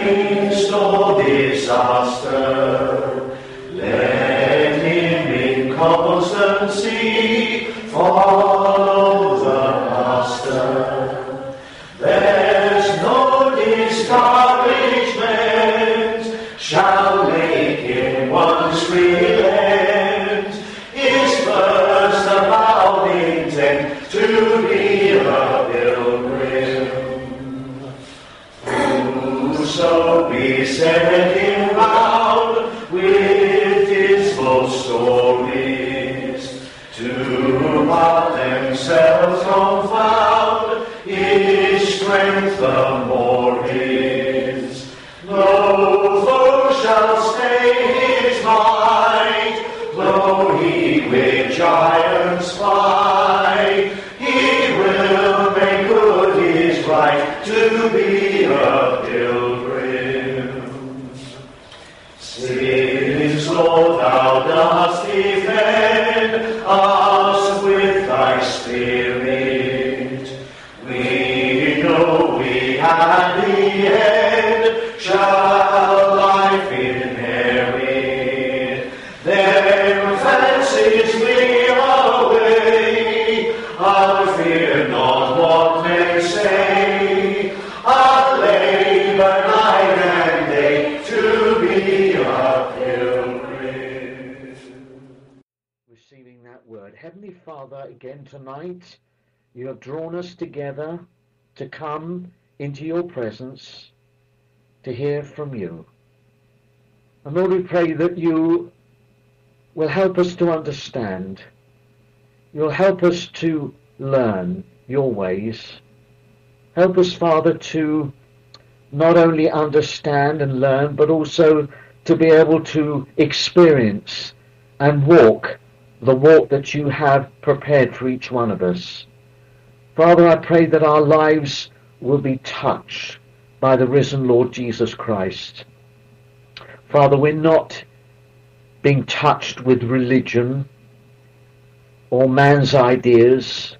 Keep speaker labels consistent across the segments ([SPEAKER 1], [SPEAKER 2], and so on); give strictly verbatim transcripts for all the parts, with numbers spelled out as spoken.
[SPEAKER 1] midst of disaster, let him in constancy follow the Master. There's no discouragement shall make him once relent. His first avowed intent to be a pilgrim. Whoso beset him round with dismal stories, to what themselves confound, his strength the more is. No foe shall stay his might, though he with giants fight. He will make good his right to be a pilgrim. Since, Lord, thou dost defend us with thy Spirit, we know we at the end shall life inherit. Then fancies flee away, I'll fear not what men say. I'll labor night and day to be a pilgrim.
[SPEAKER 2] Receiving that word. Heavenly Father, again tonight, you have drawn us together to come into your presence to hear from you. And Lord, we pray that you will help us to understand. You'll help us to learn your ways. Help us, Father, to not only understand and learn, but also to be able to experience and walk the walk that you have prepared for each one of us. Father, I pray that our lives will be touched by the risen Lord Jesus Christ. Father, we're not being touched with religion or man's ideas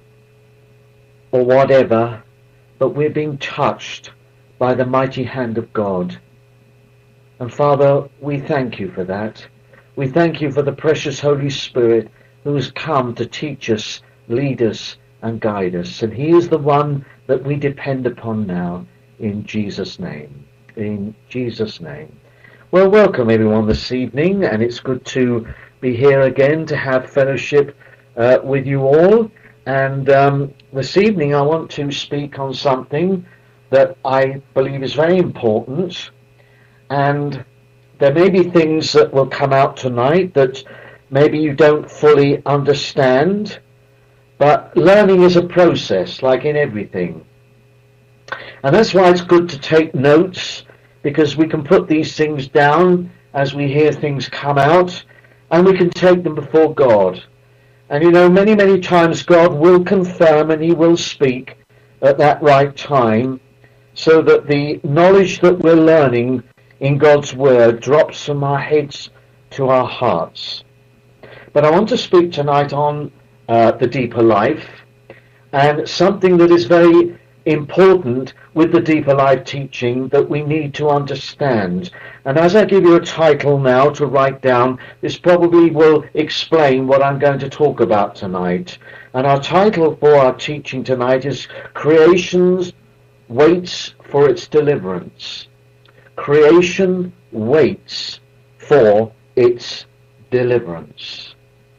[SPEAKER 2] or whatever, but we're being touched by the mighty hand of God. And Father, we thank you for that. We thank you for the precious Holy Spirit who has come to teach us, lead us, and guide us. And he is the one that we depend upon now, in Jesus' name. In Jesus' name. Well, welcome everyone this evening, and it's good to be here again to have fellowship uh, with you all. And um, this evening I want to speak on something that I believe is very important. And there may be things that will come out tonight that maybe you don't fully understand, but learning is a process, like in everything. And that's why it's good to take notes, because we can put these things down as we hear things come out, and we can take them before God. And you know, many, many times God will confirm and he will speak at that right time, so that the knowledge that we're learning in God's word drops from our heads to our hearts. But I want to speak tonight on uh, the deeper life, and something that is very important with the deeper life teaching that we need to understand. And as I give you a title now to write down, this probably will explain what I'm going to talk about tonight. And our title for our teaching tonight is Creation Waits for Its Deliverance. Creation waits for its deliverance.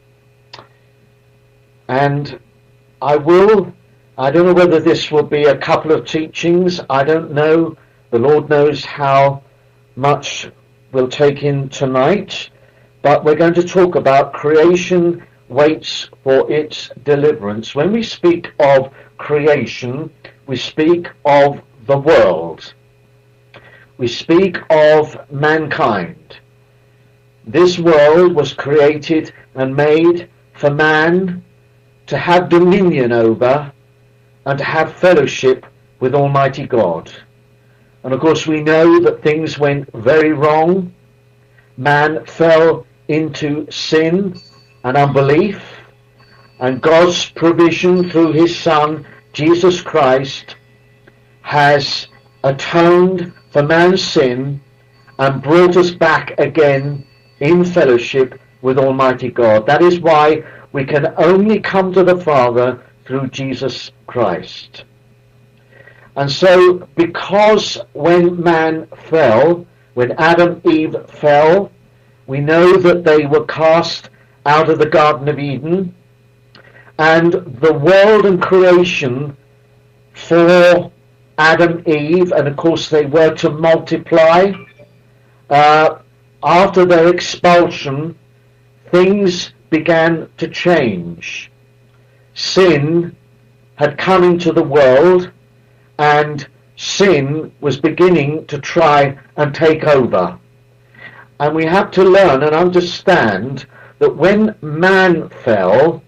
[SPEAKER 2] And I will, I don't know whether this will be a couple of teachings, I don't know. The Lord knows how much we'll take in tonight, but we're going to talk about creation waits for its deliverance. When we speak of creation, we speak of the world. We speak of mankind. This world was created and made for man to have dominion over and to have fellowship with Almighty God. And of course we know that things went very wrong. Man fell into sin and unbelief, and God's provision through his Son, Jesus Christ, has atoned for man's sin and brought us back again in fellowship with Almighty God. That is why we can only come to the Father through Jesus Christ. And so, because when man fell, when Adam and Eve fell, we know that they were cast out of the Garden of Eden, and the world and creation for Adam and Eve, and of course they were to multiply. Uh, after their expulsion, things began to change. Sin had come into the world, and sin was beginning to try and take over. And we have to learn and understand that when man fell,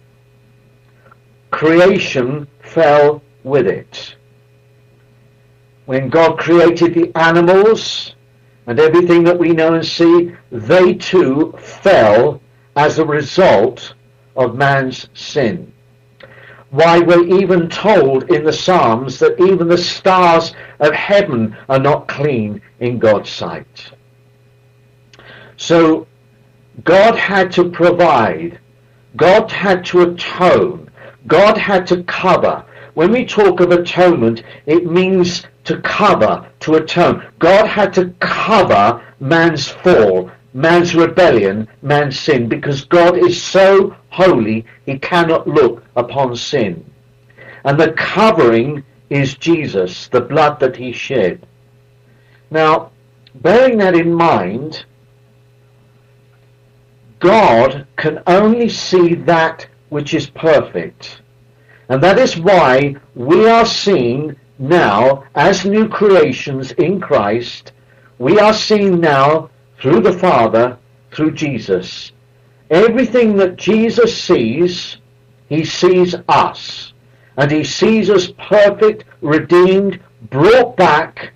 [SPEAKER 2] creation fell with it. When God created the animals and everything that we know and see, they too fell as a result of man's sin. Why, we're even told in the Psalms that even the stars of heaven are not clean in God's sight. So God had to provide, God had to atone, God had to cover. When we talk of atonement, it means to cover, to atone. God had to cover man's fall, man's rebellion, man's sin, because God is so holy, he cannot look upon sin. And the covering is Jesus, the blood that he shed. Now, bearing that in mind, God can only see that which is perfect. And that is why we are seen now as new creations in Christ. We are seen now through the Father, through Jesus. Everything that Jesus sees, he sees us. And he sees us perfect, redeemed, brought back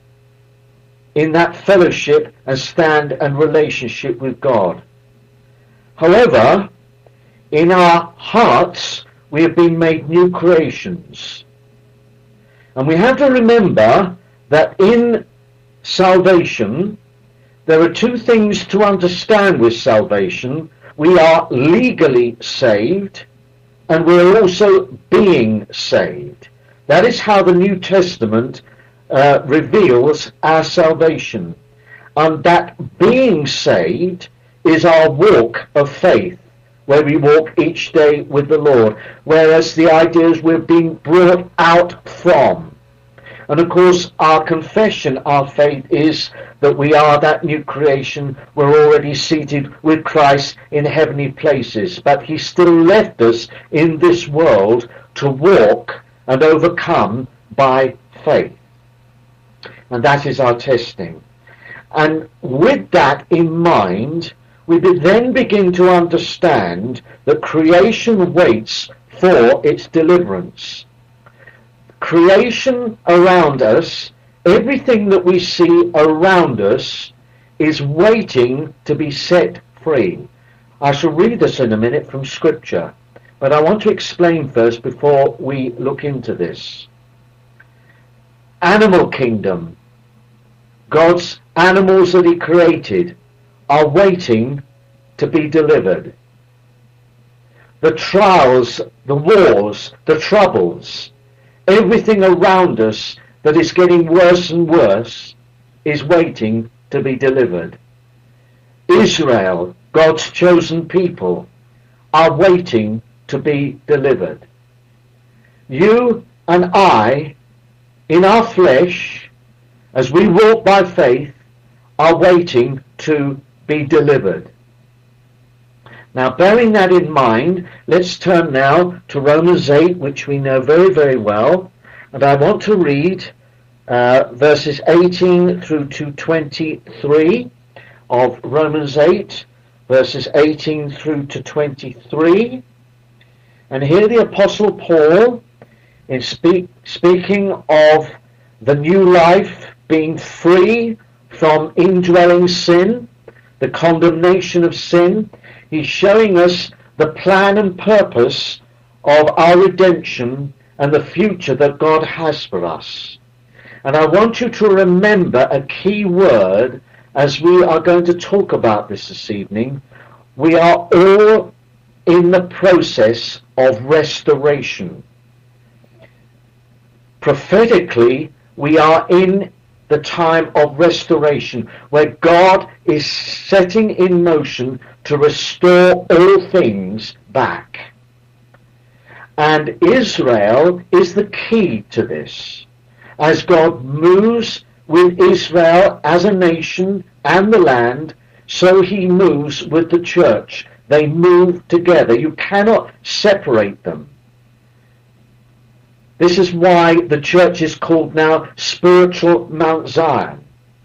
[SPEAKER 2] in that fellowship and stand and relationship with God. However, in our hearts, we have been made new creations. And we have to remember that in salvation, there are two things to understand with salvation. We are legally saved, and we're also being saved. That is how the New Testament uh, reveals our salvation. And that being saved is our walk of faith, where we walk each day with the Lord, whereas the idea is we're being brought out from. And of course, our confession, our faith is that we are that new creation. We're already seated with Christ in heavenly places, but he still left us in this world to walk and overcome by faith. And that is our testing. And with that in mind, we then begin to understand that creation waits for its deliverance. Creation around us, everything that we see around us, is waiting to be set free. I shall read this in a minute from Scripture, but I want to explain first before we look into this. Animal kingdom, God's animals that he created, are waiting to be delivered. The trials, the wars, the troubles, everything around us that is getting worse and worse is waiting to be delivered. Israel, God's chosen people, are waiting to be delivered. You and I, in our flesh, as we walk by faith, are waiting to be delivered. Now, bearing that in mind, let's turn now to Romans eight, which we know very, very well. And I want to read uh, verses eighteen through to twenty-three of Romans eight, verses eighteen through to twenty-three. And here the Apostle Paul, in speak, speaking of the new life, being free from indwelling sin, the condemnation of sin, he's showing us the plan and purpose of our redemption and the future that God has for us. And I want you to remember a key word as we are going to talk about this this evening. We are all in the process of restoration. Prophetically, we are in the time of restoration, where God is setting in motion to restore all things back. And Israel is the key to this. As God moves with Israel as a nation and the land, so he moves with the church. They move together. You cannot separate them. This is why the church is called now Spiritual Mount Zion.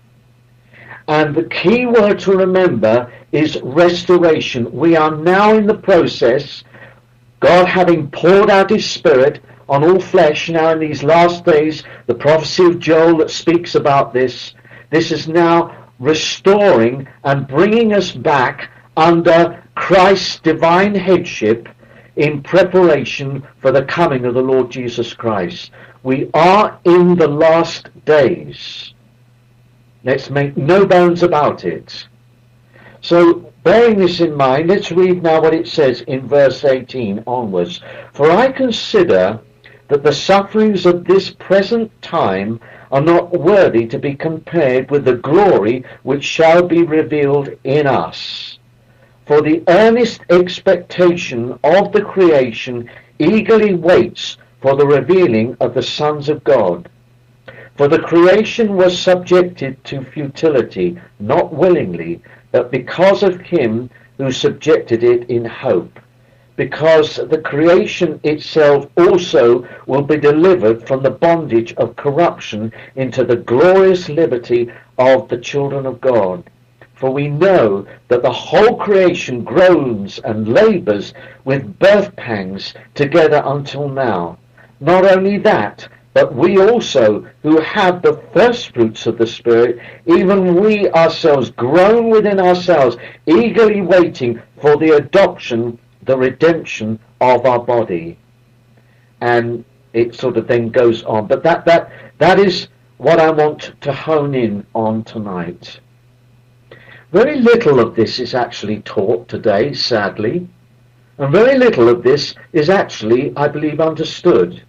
[SPEAKER 2] And the key word to remember is restoration. We are now in the process, God having poured out his Spirit on all flesh now in these last days, the prophecy of Joel that speaks about this, this is now restoring and bringing us back under Christ's divine headship in preparation for the coming of the Lord Jesus Christ. We are in the last days. Let's make no bones about it. So, bearing this in mind, let's read now what it says in verse eighteen onwards. For I consider that the sufferings of this present time are not worthy to be compared with the glory which shall be revealed in us. For the earnest expectation of the creation eagerly waits for the revealing of the sons of God. For the creation was subjected to futility, not willingly, but because of him who subjected it in hope. Because the creation itself also will be delivered from the bondage of corruption into the glorious liberty of the children of God. For we know that the whole creation groans and labours with birth pangs together until now. Not only that, but we also, who have the first fruits of the Spirit, even we ourselves groan within ourselves, eagerly waiting for the adoption, the redemption of our body. And it sort of then goes on. But that, that, that is what I want to hone in on tonight. Very little of this is actually taught today, sadly. And very little of this is actually, I believe, understood.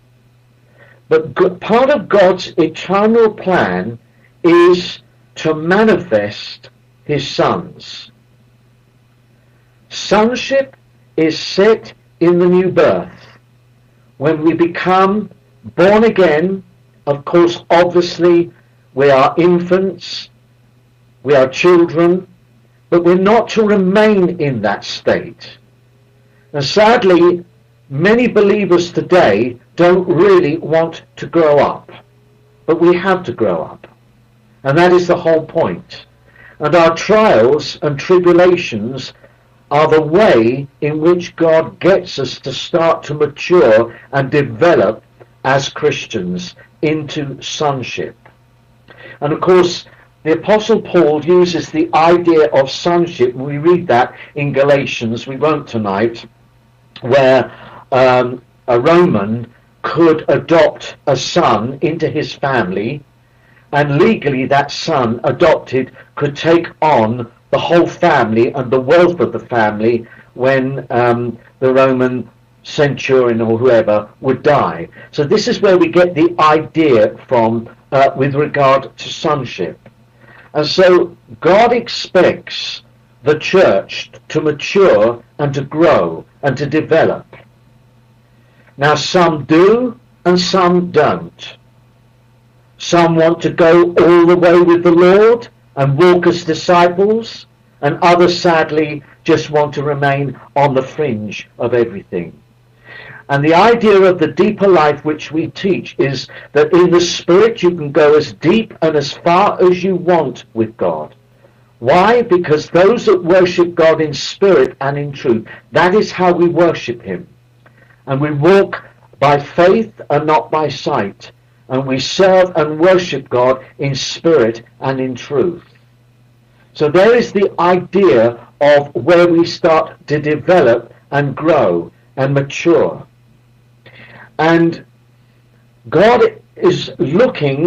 [SPEAKER 2] But part of God's eternal plan is to manifest his sons. Sonship is set in the new birth. When we become born again, of course, obviously, we are infants, we are children, but we're not to remain in that state. And sadly, many believers today don't really want to grow up. But we have to grow up. And that is the whole point. And our trials and tribulations are the way in which God gets us to start to mature and develop as Christians into sonship. And of course, the Apostle Paul uses the idea of sonship. We read that in Galatians, we won't tonight, where um, a Roman could adopt a son into his family, and legally that son adopted could take on the whole family and the wealth of the family when um, the Roman centurion or whoever would die. So this is where we get the idea from uh, with regard to sonship. And so God expects the church to mature and to grow and to develop. Now some do and some don't. Some want to go all the way with the Lord and walk as disciples, and others sadly just want to remain on the fringe of everything. And the idea of the deeper life which we teach is that in the Spirit you can go as deep and as far as you want with God. Why? Because those that worship God in spirit and in truth, that is how we worship him. And we walk by faith and not by sight. And we serve and worship God in spirit and in truth. So there is the idea of where we start to develop and grow and mature. And God is looking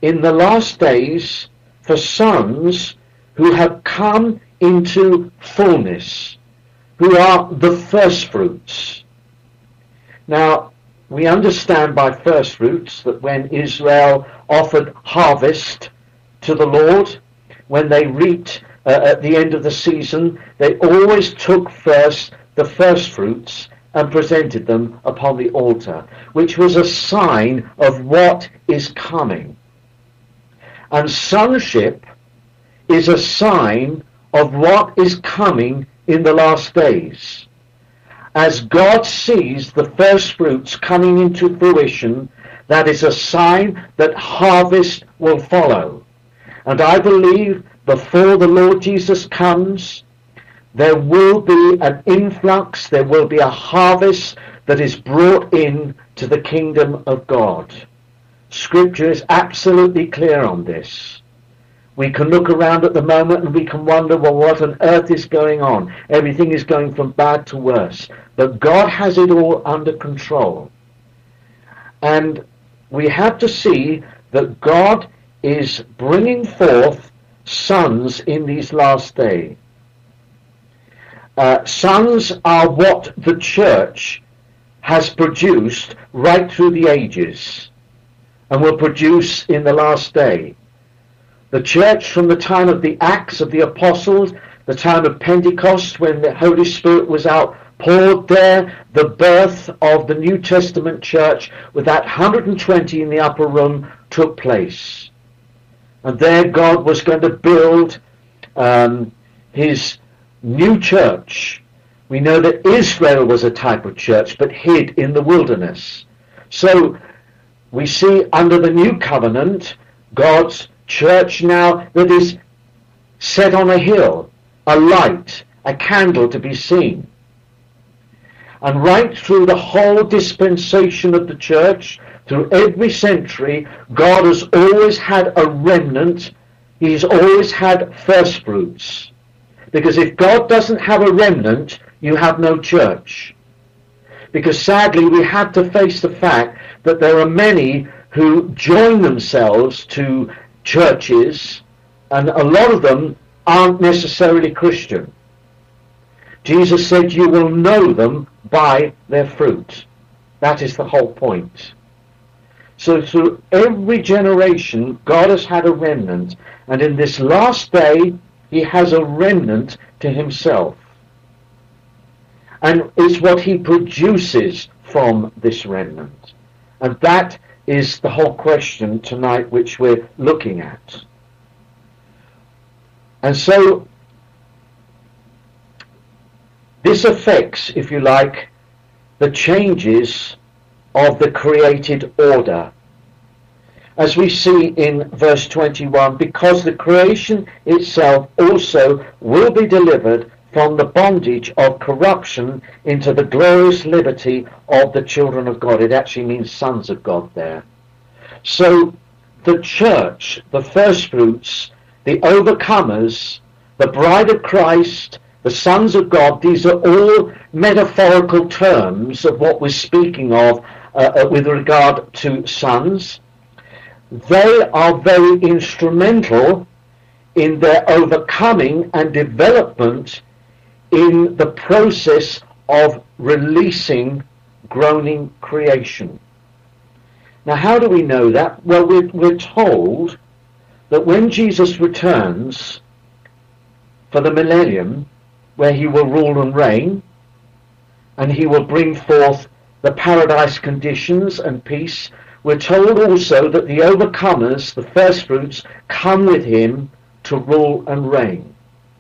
[SPEAKER 2] in the last days for sons who have come into fullness, who are the first fruits. Now, we understand by first fruits that when Israel offered harvest to the Lord, when they reaped uh, at the end of the season, they always took first the first fruits and presented them upon the altar, which was a sign of what is coming. And sonship is a sign of what is coming in the last days. As God sees the first fruits coming into fruition, that is a sign that harvest will follow. And I believe before the Lord Jesus comes, there will be an influx, there will be a harvest that is brought in to the kingdom of God. Scripture is absolutely clear on this. We can look around at the moment and we can wonder, well, what on earth is going on? Everything is going from bad to worse. But God has it all under control. And we have to see that God is bringing forth sons in these last days. Uh, sons are what the church has produced right through the ages and will produce in the last day. The church from the time of the Acts of the Apostles, the time of Pentecost when the Holy Spirit was outpoured there, the birth of the New Testament church with that one hundred twenty in the upper room took place. And there God was going to build um, his new church. We know that Israel was a type of church, but hid in the wilderness. So we see under the new covenant, God's church now that is set on a hill, a light, a candle to be seen. And right through the whole dispensation of the church, through every century, God has always had a remnant. He's always had first fruits. Because if God doesn't have a remnant, you have no church. Because sadly, we have to face the fact that there are many who join themselves to churches, and a lot of them aren't necessarily Christian. Jesus said, you will know them by their fruit. That is the whole point. So through every generation, God has had a remnant, and in this last day, he has a remnant to himself. And it's what he produces from this remnant. And that is the whole question tonight which we're looking at. And so this affects, if you like, the changes of the created order. As we see in verse twenty-one, because the creation itself also will be delivered from the bondage of corruption into the glorious liberty of the children of God. It actually means sons of God there. So the church, the first fruits, the overcomers, the bride of Christ, the sons of God, these are all metaphorical terms of what we're speaking of uh, with regard to sons. They are very instrumental in their overcoming and development in the process of releasing groaning creation. Now, how do we know that? Well, we're, we're told that when Jesus returns for the millennium, where he will rule and reign, and he will bring forth the paradise conditions and peace, we're told also that the overcomers, the first fruits, come with him to rule and reign.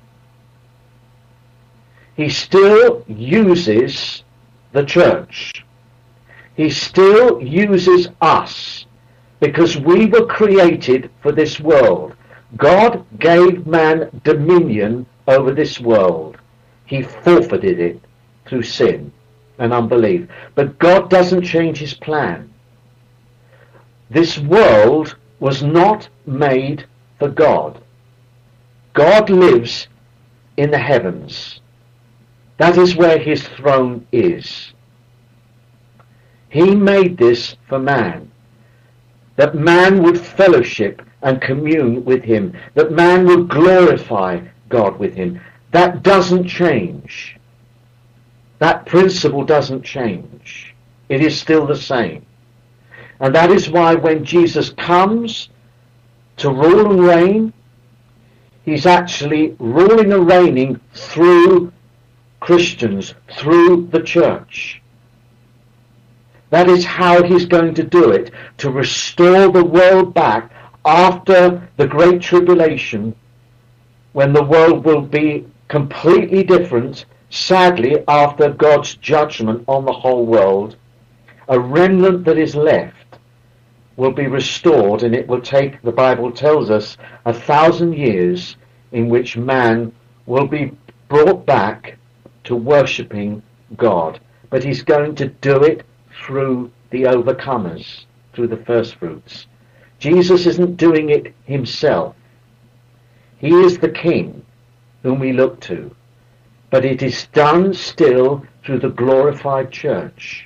[SPEAKER 2] He still uses the church. He still uses us because we were created for this world. God gave man dominion over this world. He forfeited it through sin and unbelief. But God doesn't change his plan. This world was not made for God. God lives in the heavens. That is where his throne is. He made this for man. that man would fellowship and commune with him, that man would glorify God with him. That doesn't change. That principle doesn't change. It is still the same. And that is why when Jesus comes to rule and reign, he's actually ruling and reigning through Christians, through the church. That is how he's going to do it, to restore the world back after the Great Tribulation, when the world will be completely different, sadly, after God's judgment on the whole world. A remnant that is left will be restored, and it will take, the Bible tells us, a thousand years in which man will be brought back to worshipping God. But he's going to do it through the overcomers, through the first fruits. Jesus isn't doing it himself. He is the King whom we look to. But it is done still through the glorified church.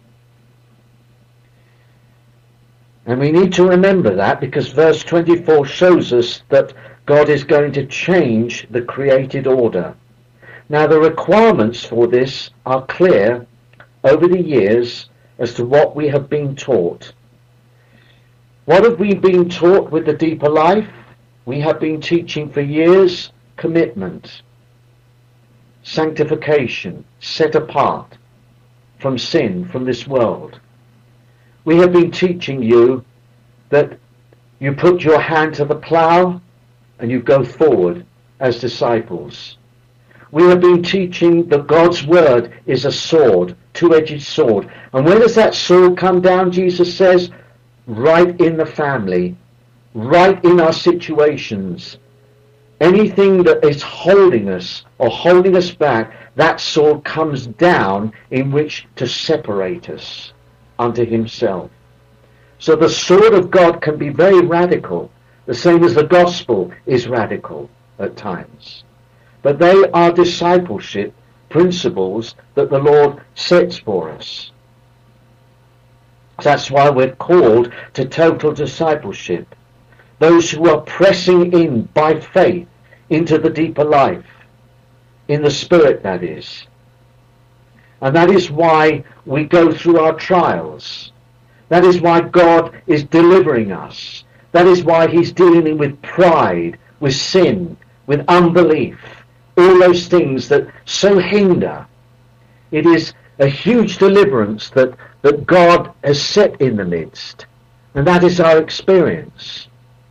[SPEAKER 2] And we need to remember that, because verse twenty-four shows us that God is going to change the created order. Now, the requirements for this are clear over the years as to what we have been taught. What have we been taught with the deeper life? We have been teaching for years commitment, sanctification, set apart from sin, from this world. We have been teaching you that you put your hand to the plough and you go forward as disciples. We have been teaching that God's word is a sword, two-edged sword. And where does that sword come down, Jesus says? Right in the family, right in our situations. Anything that is holding us or holding us back, that sword comes down in which to separate us unto himself. So the sword of God can be very radical, the same as the gospel is radical at times. But they are discipleship principles that the Lord sets for us. That's why we're called to total discipleship. Those who are pressing in by faith into the deeper life, in the Spirit, that is. And that is why we go through our trials. That is why God is delivering us. That is why he's dealing with pride, with sin, with unbelief, all those things that so hinder. It is a huge deliverance that, that God has set in the midst. And that is our experience.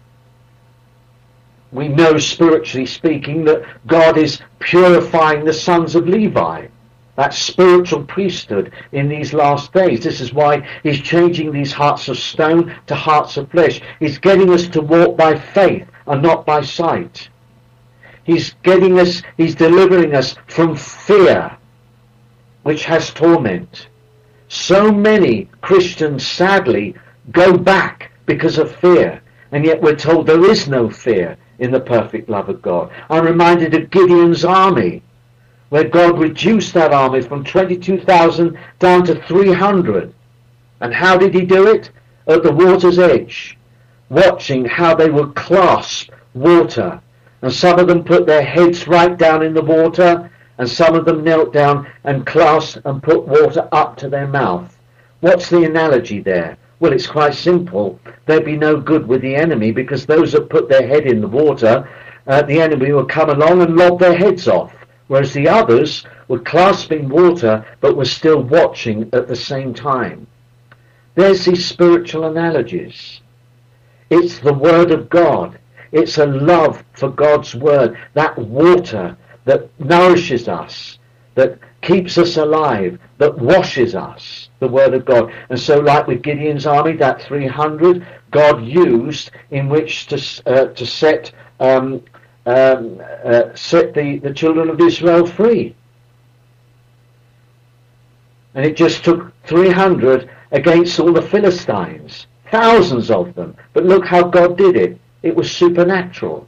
[SPEAKER 2] We know, spiritually speaking, that God is purifying the sons of Levi, that spiritual priesthood in these last days. This is why he's changing these hearts of stone to hearts of flesh. He's getting us to walk by faith and not by sight. He's getting us, he's delivering us from fear, which has torment. So many Christians, sadly, go back because of fear, and yet we're told there is no fear in the perfect love of God. I'm reminded of Gideon's army, where God reduced that army from twenty-two thousand down to three hundred. And how did he do it? At the water's edge, watching how they would clasp water. And some of them put their heads right down in the water, and some of them knelt down and clasped and put water up to their mouth. What's the analogy there? Well, it's quite simple. There'd be no good with the enemy, because those that put their head in the water, uh, the enemy would come along and lob their heads off, whereas the others were clasping water but were still watching at the same time. There's these spiritual analogies. It's the Word of God. It's a love for God's Word, that water that nourishes us, that keeps us alive, that washes us, the Word of God. And so, like with Gideon's army, that three hundred, God used in which to uh, to set um, um, uh, set the, the children of Israel free. And it just took three hundred against all the Philistines, thousands of them. But look how God did it. It was supernatural.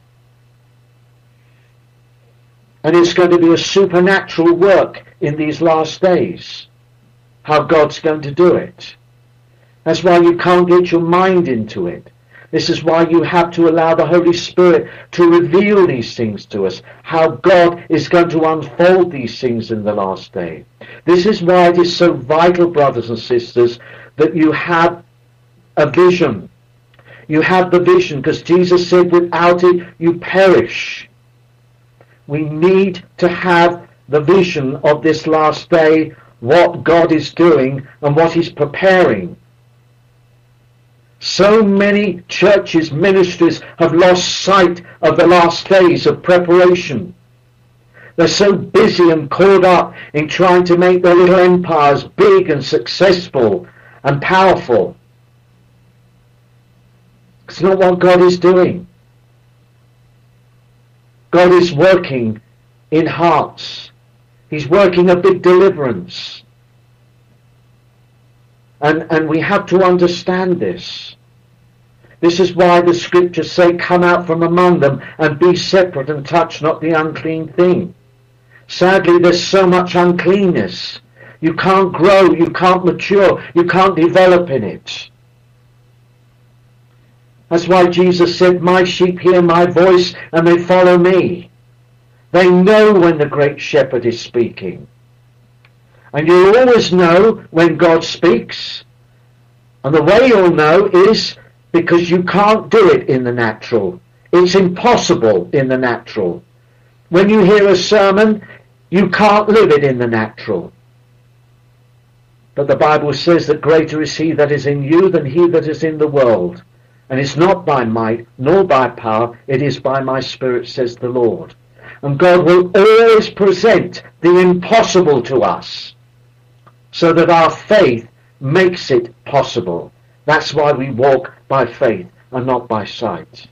[SPEAKER 2] And it's going to be a supernatural work in these last days. How God's going to do it. That's why you can't get your mind into it. This is why you have to allow the Holy Spirit to reveal these things to us, how God is going to unfold these things in the last day. This is why it is so vital, brothers and sisters, that you have a vision. You have the vision, because Jesus said, without it you perish. We need to have the vision of this last day, what God is doing and what he's preparing. So many churches, ministries have lost sight of the last days of preparation. They're so busy and caught up in trying to make their little empires big and successful and powerful. It's not what God is doing. God is working in hearts. He's working a big deliverance. And, and we have to understand this. This is why the scriptures say, come out from among them and be separate and touch not the unclean thing. Sadly, there's so much uncleanness. You can't grow, you can't mature, you can't develop in it. That's why Jesus said, my sheep hear my voice and they follow me. They know when the great shepherd is speaking. And you'll always know when God speaks. And the way you'll know is because you can't do it in the natural. It's impossible in the natural. When you hear a sermon, you can't live it in the natural. But the Bible says that greater is he that is in you than he that is in the world. And it's not by might nor by power, it is by my Spirit, says the Lord. And God will always present the impossible to us, so that our faith makes it possible. That's why we walk by faith and not by sight.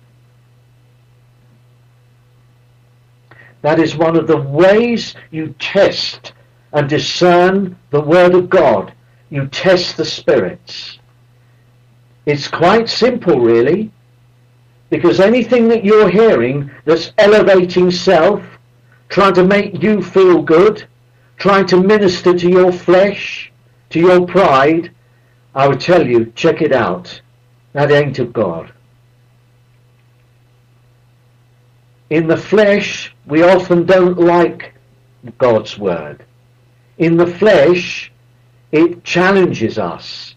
[SPEAKER 2] That is one of the ways you test and discern the Word of God. You test the spirits. It's quite simple, really, because anything that you're hearing that's elevating self, trying to make you feel good, trying to minister to your flesh, to your pride, I would tell you, check it out. That ain't of God. In the flesh, we often don't like God's word. In the flesh, it challenges us.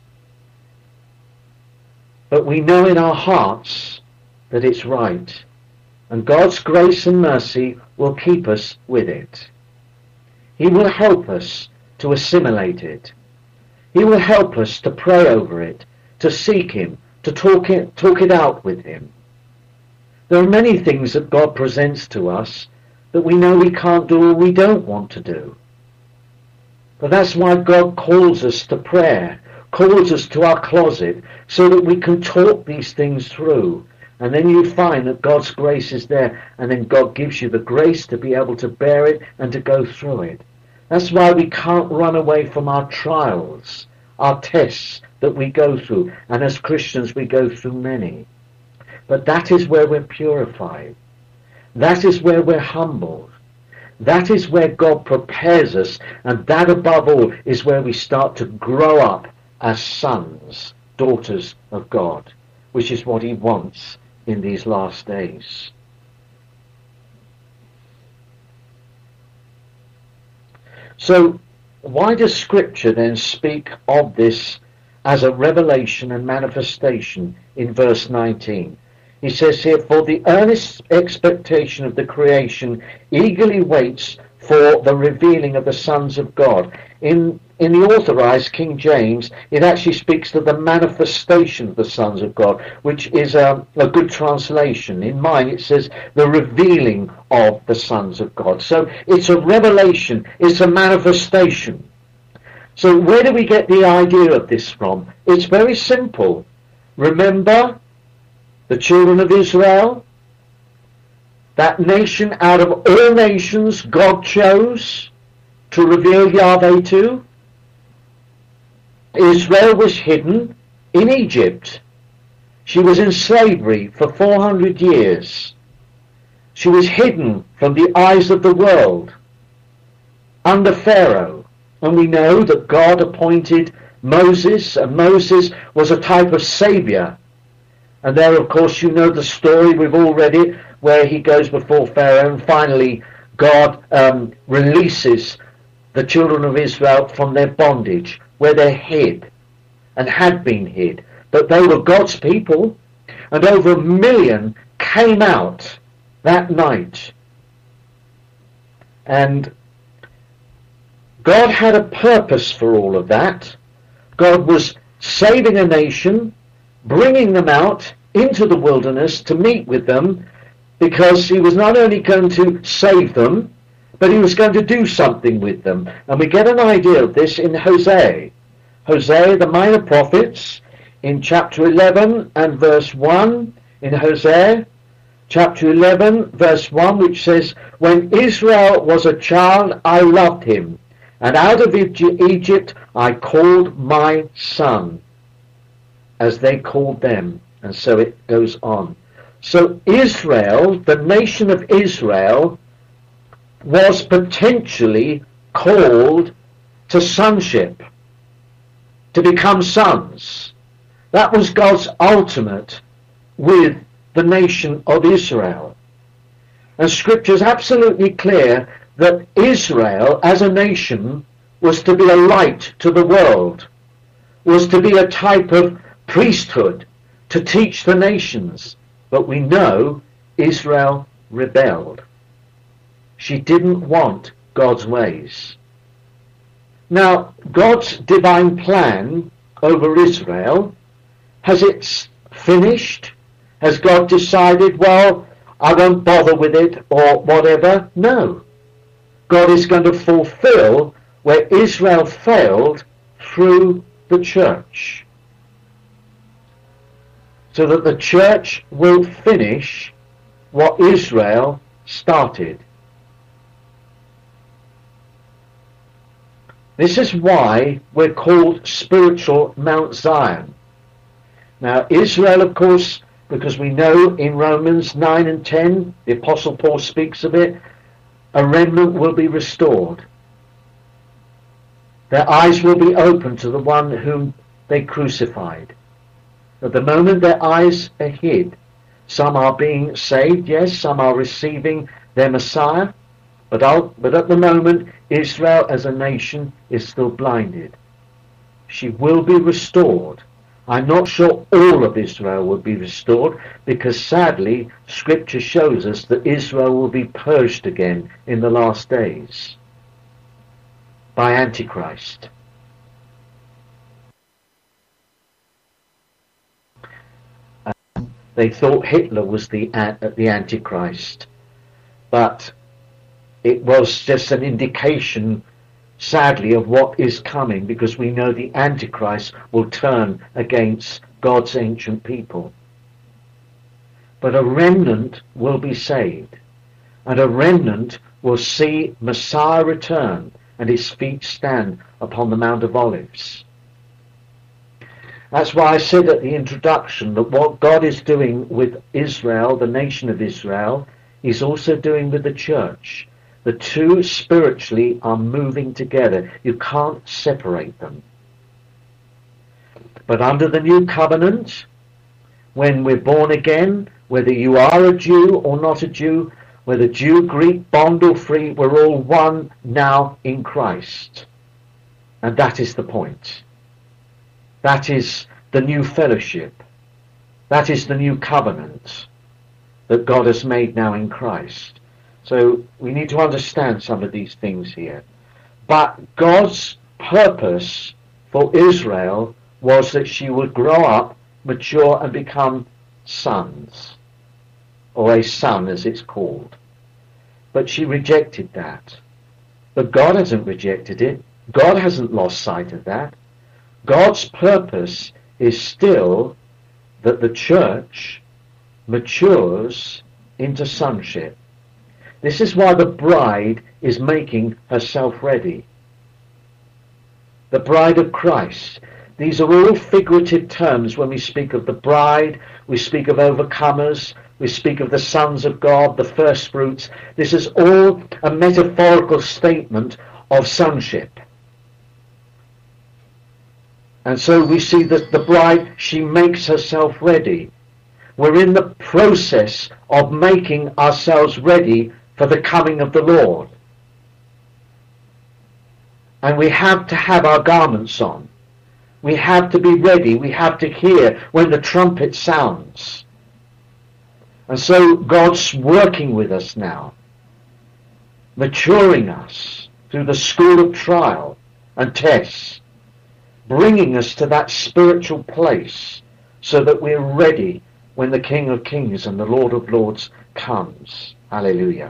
[SPEAKER 2] But we know in our hearts that it's right. And God's grace and mercy will keep us with it. He will help us to assimilate it. He will help us to pray over it, to seek him, to talk it, talk it out with him. There are many things that God presents to us that we know we can't do or we don't want to do. But that's why God calls us to prayer, calls us to our closet, so that we can talk these things through. And then you find that God's grace is there, and then God gives you the grace to be able to bear it and to go through it. That's why we can't run away from our trials, our tests that we go through. And as Christians we go through many. But that is where we're purified. That is where we're humbled. That is where God prepares us. And that above all is where we start to grow up as sons, daughters of God, which is what he wants in these last days. So why does Scripture then speak of this as a revelation and manifestation in verse nineteen? He says here, for the earnest expectation of the creation eagerly waits for the revealing of the sons of God. In in the Authorized King James, it actually speaks to the manifestation of the sons of God, which is a, a good translation. In mine it says the revealing of the sons of God. So it's a revelation, it's a manifestation. So where do we get the idea of this from? It's very simple. Remember the children of Israel? That nation out of all nations God chose to reveal Yahweh to. Israel was hidden in Egypt. She was in slavery for four hundred years. She was hidden from the eyes of the world under Pharaoh. And we know that God appointed Moses, and Moses was a type of saviour. And there, of course, you know the story, we've all read it, where he goes before Pharaoh, and finally God um, releases the children of Israel from their bondage, where they're hid, and had been hid. But they were God's people, and over a million came out that night. And God had a purpose for all of that. God was saving a nation, bringing them out into the wilderness to meet with them, because he was not only going to save them, but he was going to do something with them. And we get an idea of this in Hosea. Hosea, the minor prophets, in chapter eleven and verse one, in Hosea, chapter eleven, verse one, which says, "When Israel was a child, I loved him, and out of Egypt I called my son, as they called them." And so it goes on. So Israel, the nation of Israel, was potentially called to sonship, to become sons. That was God's ultimate with the nation of Israel. And Scripture is absolutely clear that Israel as a nation was to be a light to the world, was to be a type of priesthood to teach the nations. But we know Israel rebelled. She didn't want God's ways. Now, God's divine plan over Israel, has it finished? Has God decided, well, I won't bother with it or whatever? No. God is going to fulfill where Israel failed through the church, so that the church will finish what Israel started. This is why we're called spiritual Mount Zion. Now, Israel, of course, because we know in Romans nine and ten, the Apostle Paul speaks of it, a remnant will be restored. Their eyes will be opened to the one whom they crucified. At the moment their eyes are hid. Some are being saved, yes, some are receiving their Messiah, but, I'll, but at the moment Israel as a nation is still blinded. She will be restored. I'm not sure all of Israel will be restored, because sadly Scripture shows us that Israel will be purged again in the last days by Antichrist. Um, they thought Hitler was the, uh, the Antichrist, but it was just an indication, sadly, of what is coming, because we know the Antichrist will turn against God's ancient people. But a remnant will be saved, and a remnant will see Messiah return and his feet stand upon the Mount of Olives. That's why I said at the introduction that what God is doing with Israel, the nation of Israel, he's also doing with the church. The two spiritually are moving together. You can't separate them. But under the new covenant, when we're born again, whether you are a Jew or not a Jew, whether Jew, Greek, bond or free, we're all one now in Christ. And that is the point. That is the new fellowship. That is the new covenant that God has made now in Christ. So we need to understand some of these things here. But God's purpose for Israel was that she would grow up, mature, and become sons, or a son as it's called. But she rejected that. But God hasn't rejected it. God hasn't lost sight of that. God's purpose is still that the church matures into sonship. This is why the bride is making herself ready. The bride of Christ. These are all figurative terms when we speak of the bride, we speak of overcomers, we speak of the sons of God, the first fruits. This is all a metaphorical statement of sonship. And so we see that the bride, she makes herself ready. We're in the process of making ourselves ready for the coming of the Lord. And we have to have our garments on. We have to be ready. We have to hear when the trumpet sounds. And so God's working with us now, maturing us through the school of trial and tests, bringing us to that spiritual place so that we're ready when the King of Kings and the Lord of Lords comes. Hallelujah.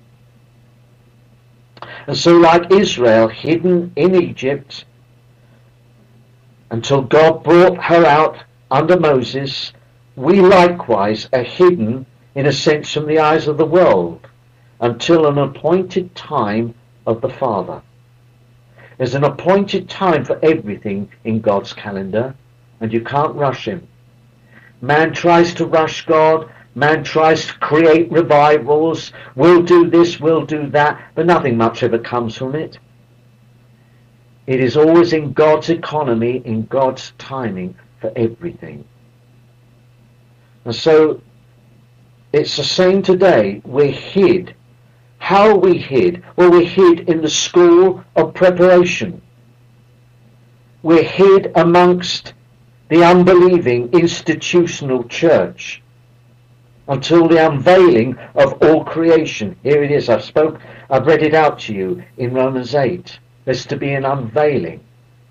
[SPEAKER 2] And so, like Israel, hidden in Egypt until God brought her out under Moses, we likewise are hidden in a sense from the eyes of the world until an appointed time of the Father. There's an appointed time for everything in God's calendar, and you can't rush him. Man tries to rush God. Man tries to create revivals. We'll do this, we'll do that, but nothing much ever comes from it. It is always in God's economy, in God's timing for everything. And so it's the same today. We're hid. How are we hid? Well, we're hid in the school of preparation. We're hid amongst the unbelieving institutional church until the unveiling of all creation. Here it is. I've spoke, I've read it out to you in Romans eight. There's to be an unveiling.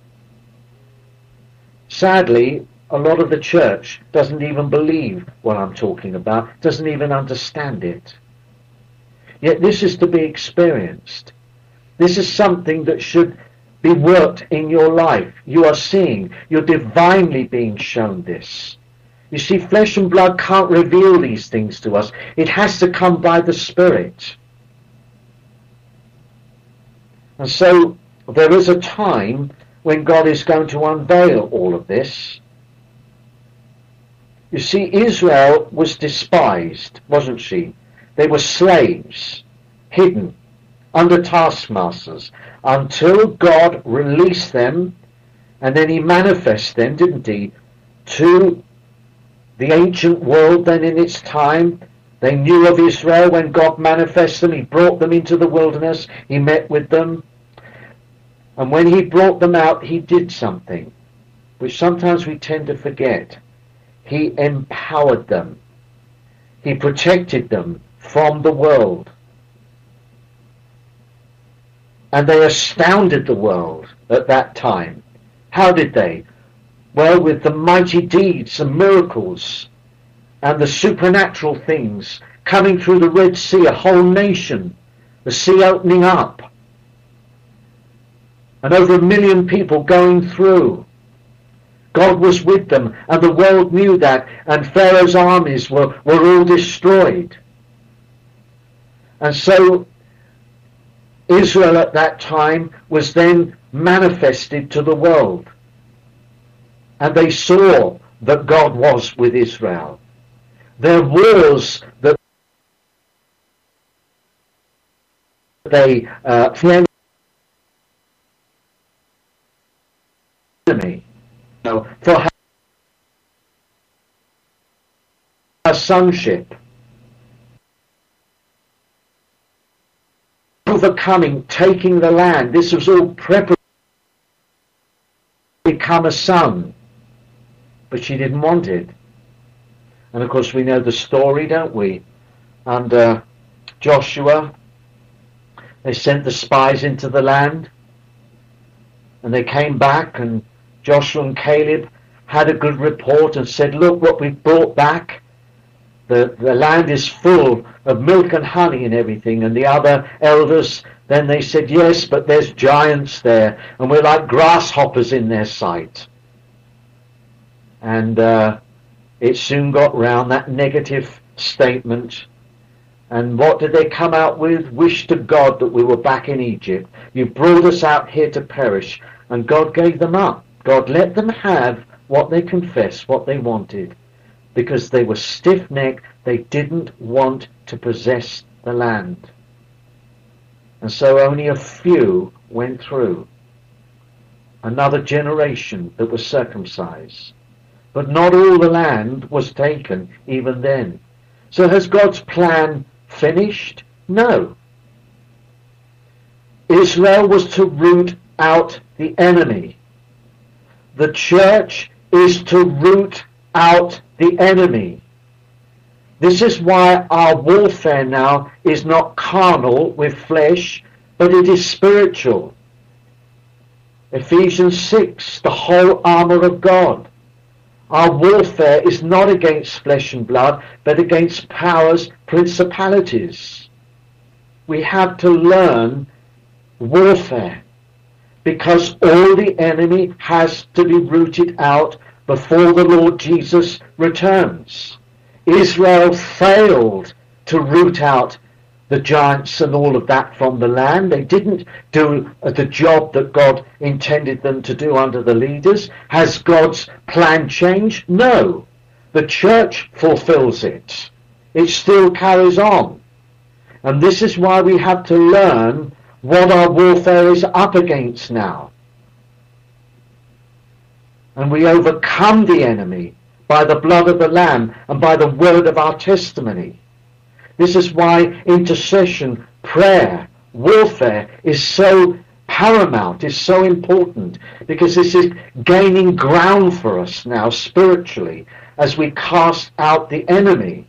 [SPEAKER 2] Sadly, a lot of the church doesn't even believe what I'm talking about, doesn't even understand it. Yet this is to be experienced. This is something that should be worked in your life. You are seeing, you're divinely being shown this. You see, flesh and blood can't reveal these things to us. It has to come by the Spirit. And so there is a time when God is going to unveil all of this. You see, Israel was despised, wasn't she? They were slaves, hidden, under taskmasters, until God released them, and then he manifested them, didn't he, to the ancient world then in its time. They knew of Israel when God manifested them. He brought them into the wilderness. He met with them. And when he brought them out, he did something, which sometimes we tend to forget. He empowered them. He protected them from the world. And they astounded the world at that time. How did they? Well, with the mighty deeds and miracles and the supernatural things coming through the Red Sea, a whole nation, the sea opening up, and over a million people going through. God was with them, and the world knew that, and Pharaoh's armies were, were all destroyed. And so Israel at that time was then manifested to the world. And they saw that God was with Israel. There was that they uh, enemy for her sonship, overcoming, taking the land. This was all preparation to become a son, but she didn't want it. And of course we know the story, don't we? Under Joshua, they sent the spies into the land, and they came back, and Joshua and Caleb had a good report and said, look what we've brought back. The, the land is full of milk and honey and everything. And the other elders, then they said, yes, but there's giants there, and we're like grasshoppers in their sight. And uh, it soon got round, that negative statement. And what did they come out with? Wish to God that we were back in Egypt. You brought us out here to perish. And God gave them up. God let them have what they confessed, what they wanted, because they were stiff-necked. They didn't want to possess the land. And so only a few went through. another generation that was circumcised. But not all the land was taken even then. So has God's plan finished? No. Israel was to root out the enemy. The church is to root out the enemy. This is why our warfare now is not carnal with flesh, but it is spiritual. Ephesians six, the whole armour of God. Our warfare is not against flesh and blood, but against powers, principalities. We have to learn warfare, because all the enemy has to be rooted out before the Lord Jesus returns. Israel failed to root out the giants and all of that from the land. They didn't do the job that God intended them to do under the leaders. Has God's plan changed? No. The church fulfills it. It still carries on. And this is why we have to learn what our warfare is up against now. And we overcome the enemy by the blood of the Lamb and by the word of our testimony. This is why intercession, prayer, warfare is so paramount, is so important, because this is gaining ground for us now spiritually as we cast out the enemy.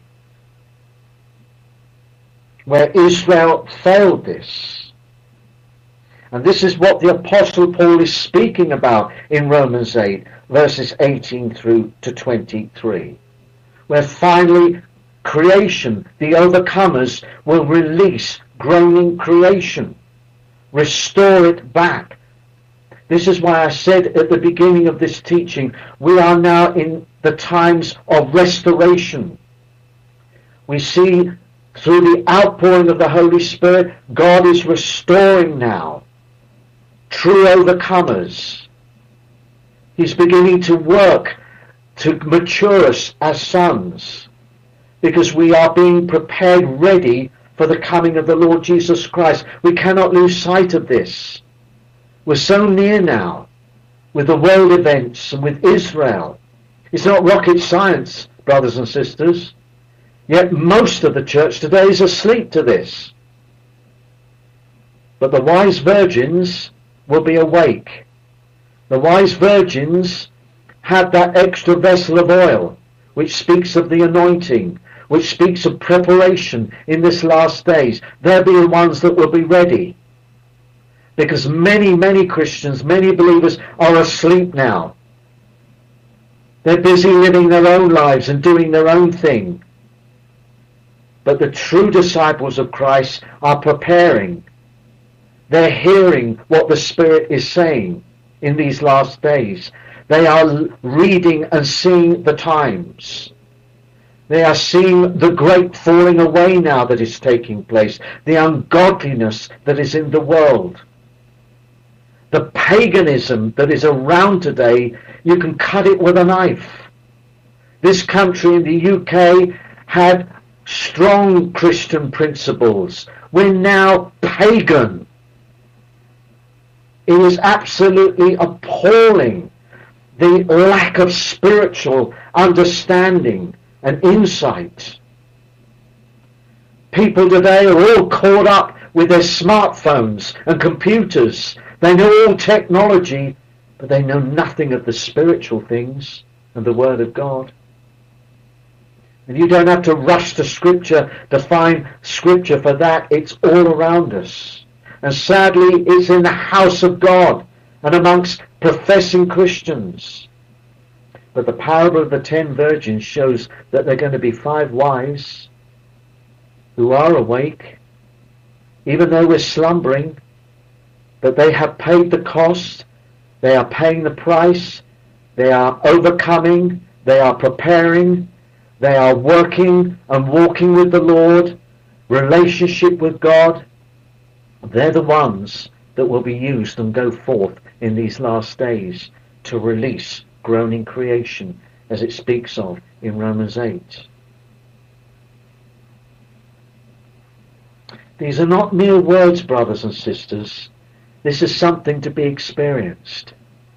[SPEAKER 2] Where Israel failed this. And this is what the Apostle Paul is speaking about in Romans eight, verses eighteen through to twenty-three, where finally creation, the overcomers, will release groaning creation, restore it back. This is why I said at the beginning of this teaching, we are now in the times of restoration. We see through the outpouring of the Holy Spirit, God is restoring now true overcomers. He's beginning to work to mature us as sons, because we are being prepared ready for the coming of the Lord Jesus Christ. We cannot lose sight of this. We're so near now with the world events and with Israel. It's not rocket science, brothers and sisters. Yet most of the church today is asleep to this. But the wise virgins will be awake. The wise virgins have that extra vessel of oil, which speaks of the anointing, which speaks of preparation in this last days. They'll be the ones that will be ready. Because many, many Christians, many believers are asleep now. They're busy living their own lives and doing their own thing. But the true disciples of Christ are preparing. They're hearing what the Spirit is saying in these last days. They are reading and seeing the times. They are seeing the great falling away now that is taking place, the ungodliness that is in the world. The paganism that is around today, you can cut it with a knife. This country in the U K had strong Christian principles. We're now pagan. It is absolutely appalling, the lack of spiritual understanding and insight. People today are all caught up with their smartphones and computers. They know all technology, but they know nothing of the spiritual things and the Word of God. And you don't have to rush to Scripture to find Scripture for that. It's all around us. And sadly, it's in the house of God and amongst professing Christians. But the parable of the ten virgins shows that there are going to be five wise who are awake, even though we're slumbering, but they have paid the cost, they are paying the price, they are overcoming, they are preparing, they are working and walking with the Lord, relationship with God. They're the ones that will be used and go forth in these last days to release groaning creation, as it speaks of in Romans eight. These are not mere words, brothers and sisters. This is something to be experienced.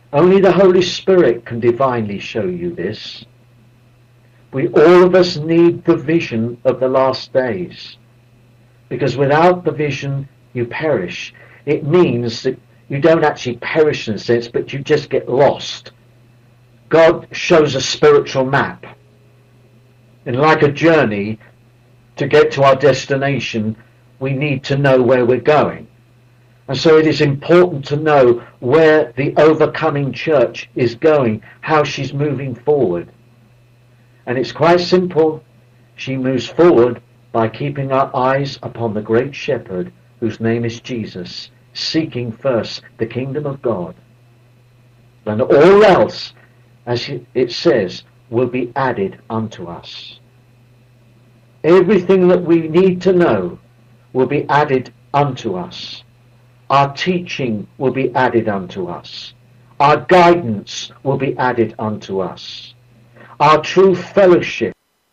[SPEAKER 2] Only the Holy Spirit can divinely show you this. We all of us need the vision of the last days, because without the vision you perish. It means that you don't actually perish in a sense, but you just get lost. God shows a spiritual map, and like a journey, to get to our destination we need to know where we're going. And so it is important to know where the overcoming church is going, how she's moving forward. And it's quite simple. She moves forward by keeping our eyes upon the great shepherd, whose name is Jesus, seeking first the kingdom of God. And all else, as it says, will be added unto us. Everything that we need to know will be added unto us. Our teaching will be added unto us. Our guidance will be added unto us. Our true fellowship,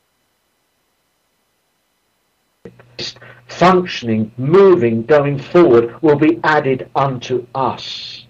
[SPEAKER 2] functioning, moving, going forward, will be added unto us.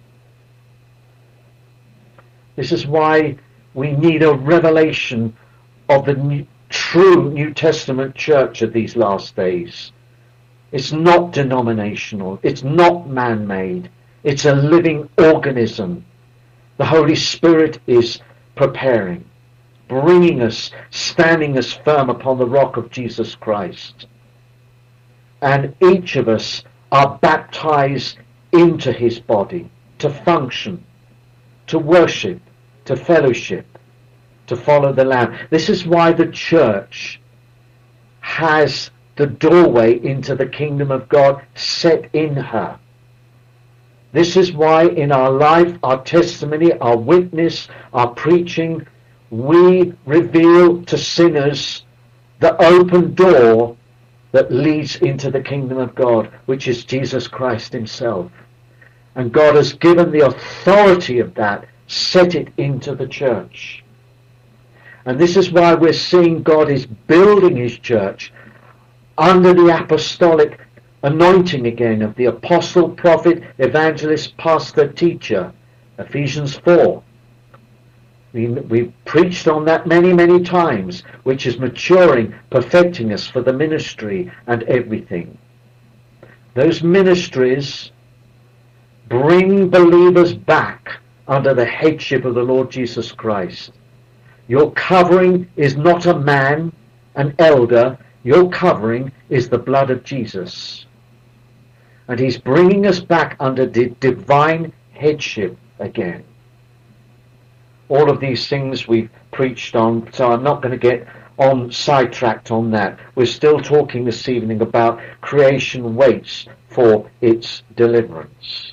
[SPEAKER 2] This is why we need a revelation of the new, true New Testament church of these last days. It's not denominational. It's not man-made. It's a living organism. The Holy Spirit is preparing, bringing us, standing us firm upon the rock of Jesus Christ. And each of us are baptized into his body to function, to worship, to fellowship, to follow the Lamb. This is why the church has the doorway into the kingdom of God set in her. This is why in our life, our testimony, our witness, our preaching, we reveal to sinners the open door that leads into the kingdom of God, which is Jesus Christ himself. And God has given the authority of that, set it into the church. And this is why we're seeing God is building his church under the apostolic anointing again of the apostle, prophet, evangelist, pastor, teacher. Ephesians four. We, we've preached on that many, many times, which is maturing, perfecting us for the ministry and everything. Those ministries bring believers back under the headship of the Lord Jesus Christ. Your covering is not a man, an elder. Your covering is the blood of Jesus. And he's bringing us back under the divine headship again. All of these things we've preached on, so I'm not going to get on sidetracked on that. We're still talking this evening about creation waits for its deliverance.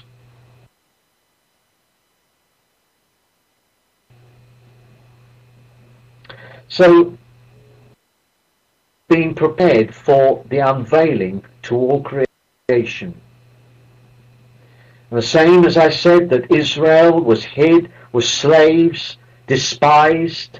[SPEAKER 2] So, being prepared for the unveiling to all creation. And the same as I said, that Israel was hid, was slaves, despised.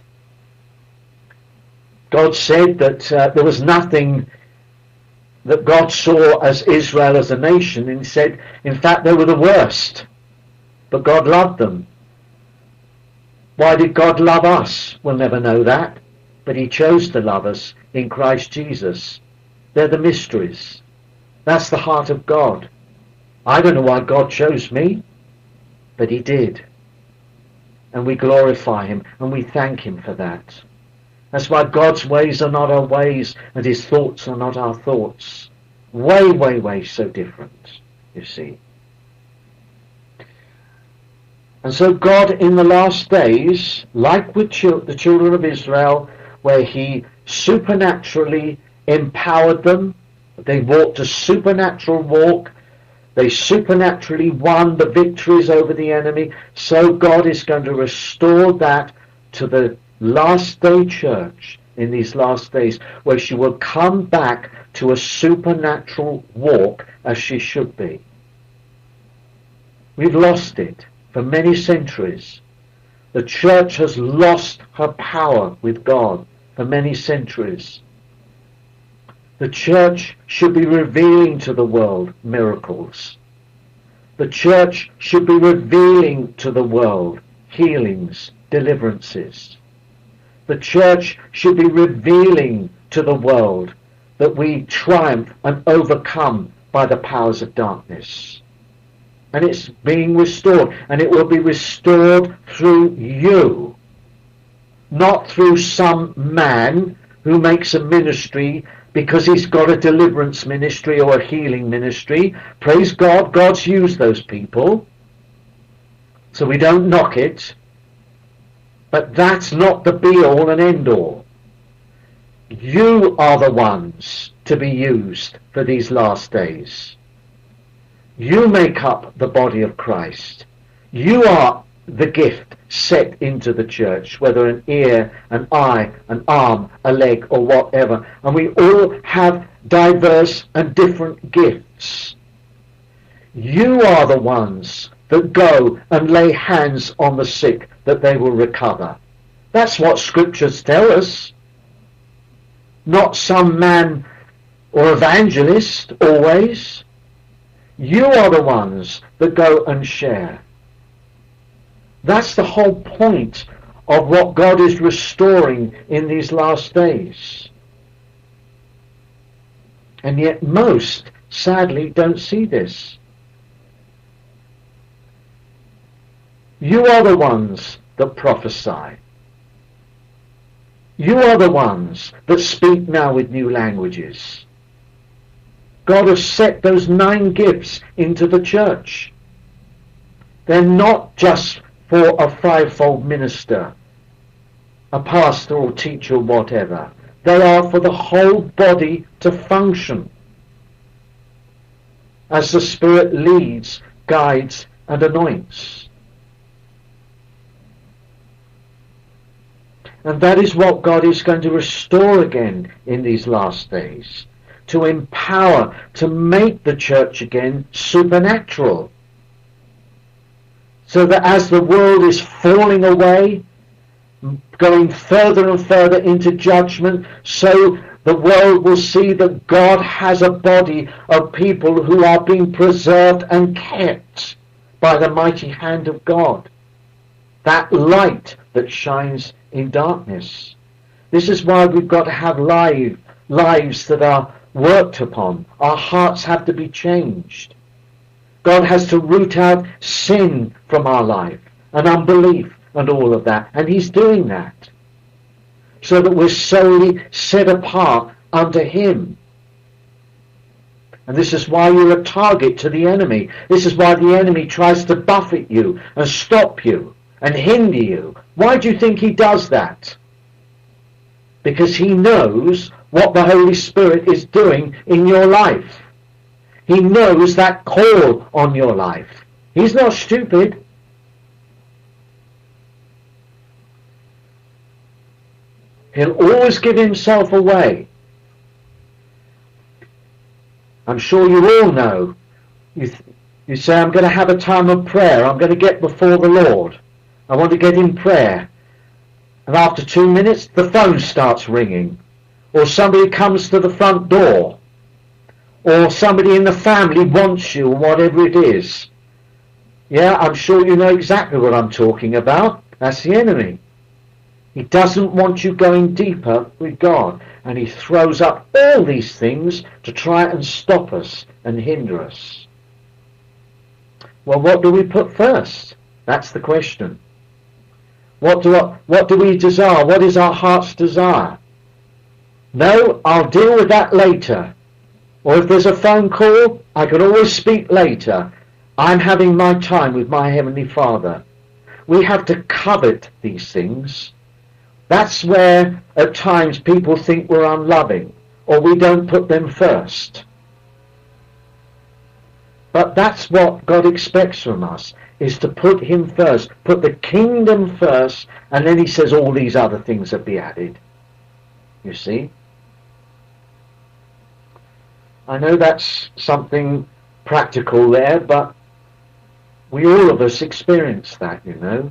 [SPEAKER 2] God said that uh, there was nothing that God saw as Israel as a nation, and he said, in fact, they were the worst. But God loved them. Why did God love us? We'll never know that. But he chose to love us in Christ Jesus. They're the mysteries. That's the heart of God. I don't know why God chose me, but he did. And we glorify him and we thank him for that. That's why God's ways are not our ways and his thoughts are not our thoughts. Way, way, way so different, you see. And so God in the last days, like with the children of Israel, where he supernaturally empowered them, they walked a supernatural walk, they supernaturally won the victories over the enemy, so God is going to restore that to the last day church in these last days, where she will come back to a supernatural walk as she should be. We've lost it for many centuries. The church has lost her power with God for many centuries. The church should be revealing to the world miracles. The church should be revealing to the world healings, deliverances. The church should be revealing to the world that we triumph and overcome by the powers of darkness. And it's being restored, and it will be restored through you, not through some man who makes a ministry because he's got a deliverance ministry or a healing ministry. Praise God, God's used those people, so we don't knock it. But that's not the be-all and end-all. You are the ones to be used for these last days. You make up the body of Christ. You are the gift set into the church, whether an ear, an eye, an arm, a leg, or whatever. And we all have diverse and different gifts. You are the ones that go and lay hands on the sick that they will recover. That's what scriptures tell us. Not some man or evangelist always. You are the ones that go and share. That's the whole point of what God is restoring in these last days. And yet most, sadly, don't see this. You are the ones that prophesy. You are the ones that speak now with new languages. God has set those nine gifts into the church. They're not just for a fivefold minister, a pastor or teacher or whatever. They are for the whole body to function as the Spirit leads, guides, and anoints. And that is what God is going to restore again in these last days. To empower, to make the church again supernatural. So that as the world is falling away, going further and further into judgment, so the world will see that God has a body of people who are being preserved and kept by the mighty hand of God. That light that shines in darkness. This is why we've got to have live, lives that are worked upon. Our hearts have to be changed. God has to root out sin from our life and unbelief and all of that. And he's doing that. So that we're solely set apart unto him. And this is why you're a target to the enemy. This is why the enemy tries to buffet you and stop you and hinder you. Why do you think he does that? Because he knows what the Holy Spirit is doing in your life. He knows that call on your life. He's not stupid. He'll always give himself away. I'm sure you all know. You, th- you say, I'm going to have a time of prayer. I'm going to get before the Lord. I want to get in prayer. And after two minutes, the phone starts ringing. Or somebody comes to the front door. Or somebody in the family wants you, or whatever it is. Yeah, I'm sure you know exactly what I'm talking about. That's the enemy. He doesn't want you going deeper with God. And he throws up all these things to try and stop us and hinder us. Well, what do we put first? That's the question. What do, I, what do we desire? What is our heart's desire? No, I'll deal with that later. Or if there's a phone call, I can always speak later. I'm having my time with my Heavenly Father. We have to covet these things. That's where at times people think we're unloving or we don't put them first. But that's what God expects from us, is to put him first, put the kingdom first, and then he says all these other things will be added. You see? I know that's something practical there, but we all of us experience that, you know.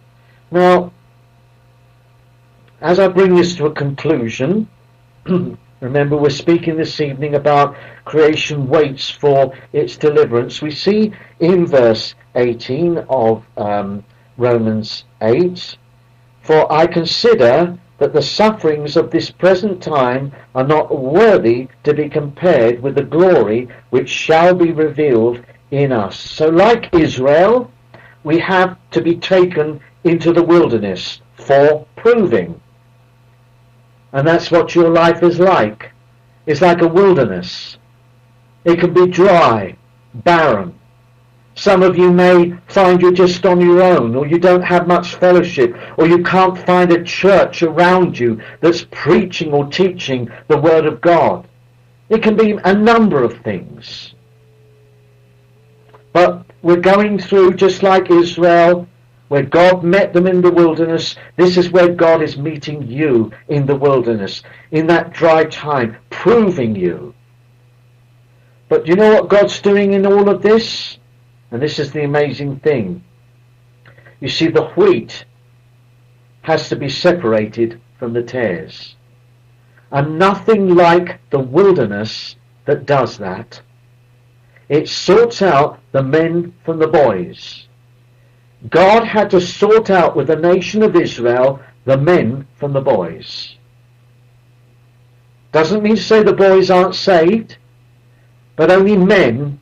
[SPEAKER 2] Now, as I bring this to a conclusion, Remember, we're speaking this evening about creation waits for its deliverance. We see in verse eighteen of um, Romans eight, "For I consider that the sufferings of this present time are not worthy to be compared with the glory which shall be revealed in us." So like Israel, we have to be taken into the wilderness for proving. And that's what your life is like. It's like a wilderness. It can be dry, barren. Some of you may find you're just on your own, or you don't have much fellowship, or you can't find a church around you that's preaching or teaching the Word of God. It can be a number of things. But we're going through, just like Israel, where God met them in the wilderness. This is where God is meeting you in the wilderness, in that dry time, proving you. But you know what God's doing in all of this? And this is the amazing thing. You see, the wheat has to be separated from the tares. And nothing like the wilderness that does that. It sorts out the men from the boys. God had to sort out with the nation of Israel the men from the boys. Doesn't mean to say the boys aren't saved, but only men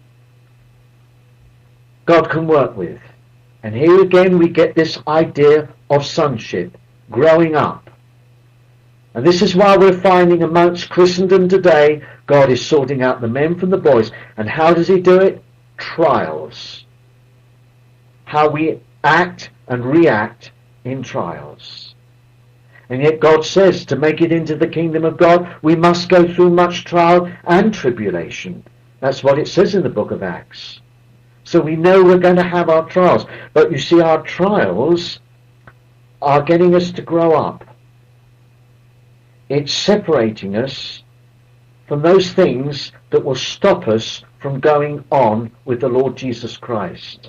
[SPEAKER 2] God can work with. And here again we get this idea of sonship, growing up. And this is why we're finding amongst Christendom today, God is sorting out the men from the boys. And how does he do it? Trials. How we act and react in trials. And yet God says to make it into the kingdom of God, we must go through much trial and tribulation. That's what it says in the book of Acts. So we know we're going to have our trials. But you see, our trials are getting us to grow up. It's separating us from those things that will stop us from going on with the Lord Jesus Christ.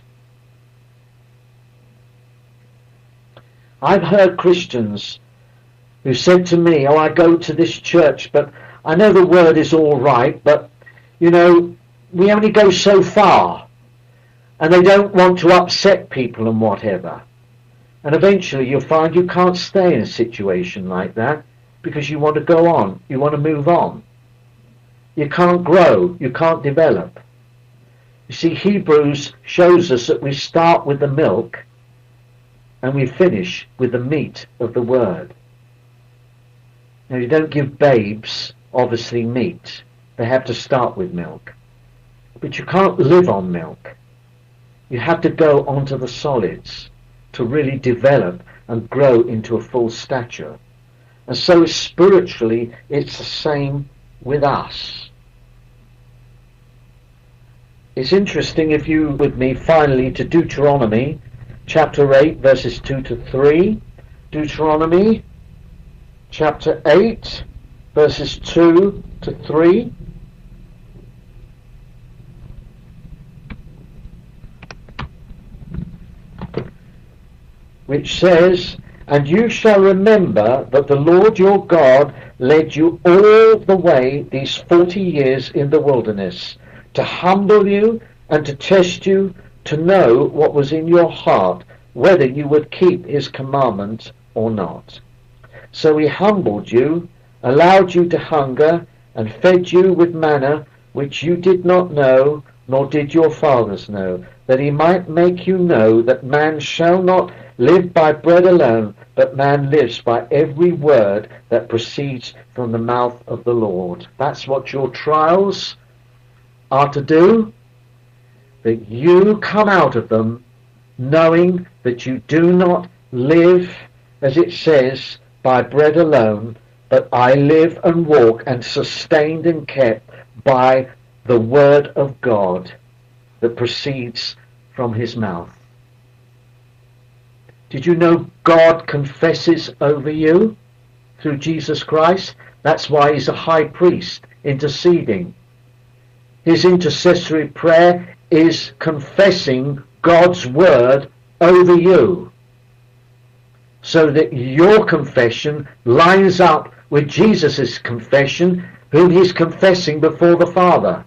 [SPEAKER 2] I've heard Christians who said to me, oh, I go to this church, but I know the word is all right, but, you know, we only go so far. And they don't want to upset people and whatever. And eventually you'll find you can't stay in a situation like that because you want to go on. You want to move on. You can't grow. You can't develop. You see, Hebrews shows us that we start with the milk and we finish with the meat of the word. Now, you don't give babes, obviously, meat. They have to start with milk. But you can't live on milk. You have to go onto the solids to really develop and grow into a full stature. And so spiritually, it's the same with us. It's interesting, if you with me finally to Deuteronomy chapter eight verses two to three. Deuteronomy chapter eight verses two to three. Which says, and you shall remember that the Lord your God led you all the way these forty years in the wilderness, to humble you and to test you, to know what was in your heart, whether you would keep his commandment or not. So he humbled you, allowed you to hunger, and fed you with manna, which you did not know, nor did your fathers know, that he might make you know that man shall not live by bread alone, but man lives by every word that proceeds from the mouth of the Lord. That's what your trials are to do, that you come out of them knowing that you do not live, as it says, by bread alone, but I live and walk and sustained and kept by the word of God that proceeds from his mouth. Did you know God confesses over you through Jesus Christ? That's why he's a high priest interceding. His intercessory prayer is confessing God's word over you, so that your confession lines up with Jesus' confession, whom he's confessing before the Father.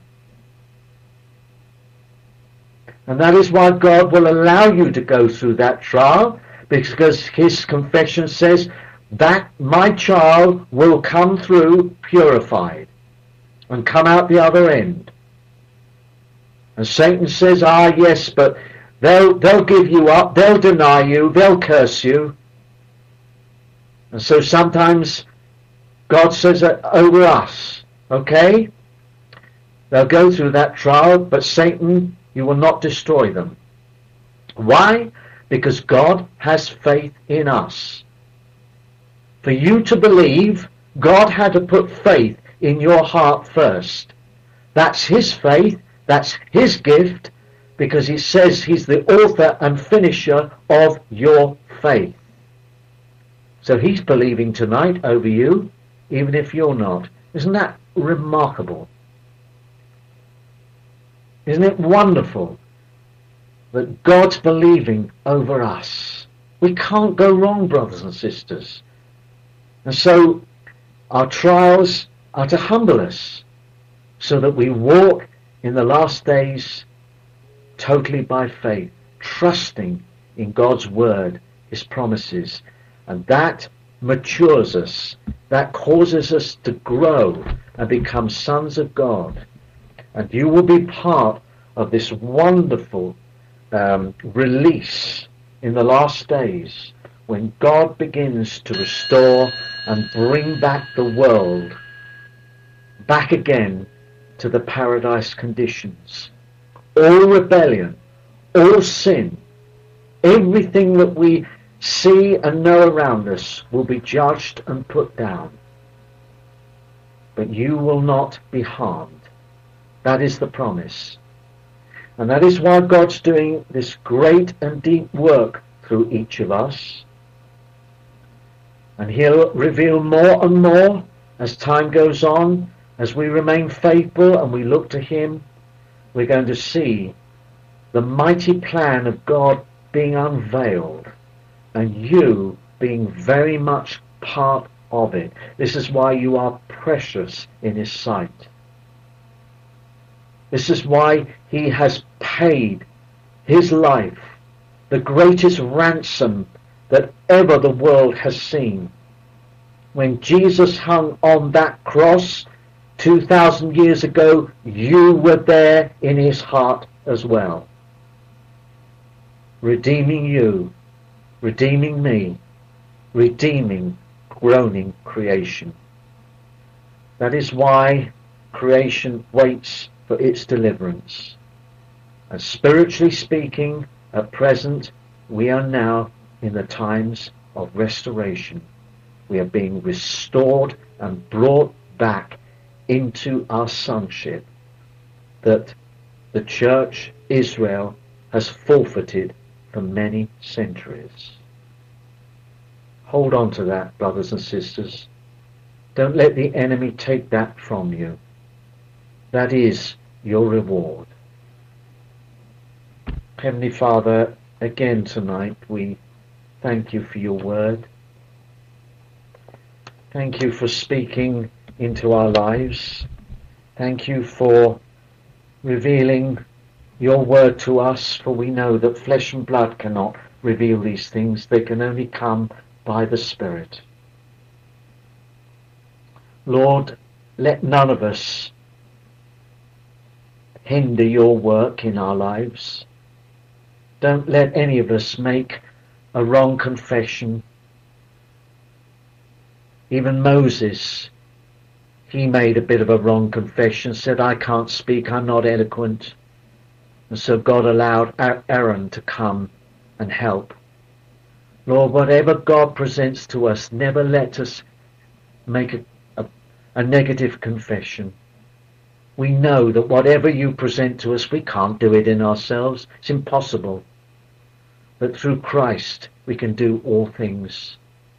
[SPEAKER 2] And that is why God will allow you to go through that trial, because his confession says that my child will come through purified and come out the other end. And Satan says, ah, yes, but they'll, they'll give you up, they'll deny you, they'll curse you. And so sometimes God says that over us, okay? They'll go through that trial, but Satan, you will not destroy them. Why? Because God has faith in us. For you to believe, God had to put faith in your heart first. That's his faith, that's his gift, because he says he's the author and finisher of your faith. So he's believing tonight over you, even if you're not. Isn't that remarkable? Isn't it wonderful that God's believing over us? We can't go wrong, brothers and sisters. And so our trials are to humble us so that we walk in the last days totally by faith, trusting in God's word, his promises. And that matures us. That causes us to grow and become sons of God. And you will be part of this wonderful um, release in the last days, when God begins to restore and bring back the world back again to the paradise conditions. All rebellion, all sin, everything that we see and know around us will be judged and put down. But you will not be harmed. That is the promise. And that is why God's doing this great and deep work through each of us. And he'll reveal more and more as time goes on, as we remain faithful and we look to him. We're going to see the mighty plan of God being unveiled, and you being very much part of it. This is why you are precious in his sight. This is why he has paid his life, the greatest ransom that ever the world has seen. When Jesus hung on that cross two thousand years ago, you were there in his heart as well, redeeming you, redeeming me, redeeming groaning creation. That is why creation waits for its deliverance. And spiritually speaking, at present, we are now in the times of restoration. We are being restored and brought back into our sonship that the church, Israel, has forfeited for many centuries. Hold on to that, brothers and sisters. Don't let the enemy take that from you. That is your reward. Heavenly Father, again tonight we thank you for your word. Thank you for speaking into our lives. Thank you for revealing your word to us, for we know that flesh and blood cannot reveal these things. They can only come by the Spirit. Lord, let none of us hinder your work in our lives. Don't let any of us make a wrong confession. Even Moses, he made a bit of a wrong confession, said, I can't speak, I'm not eloquent. And so God allowed Aaron to come and help. Lord, whatever God presents to us, never let us make a, a, a negative confession. We know that whatever you present to us, we can't do it in ourselves. It's impossible. But through Christ, we can do all things.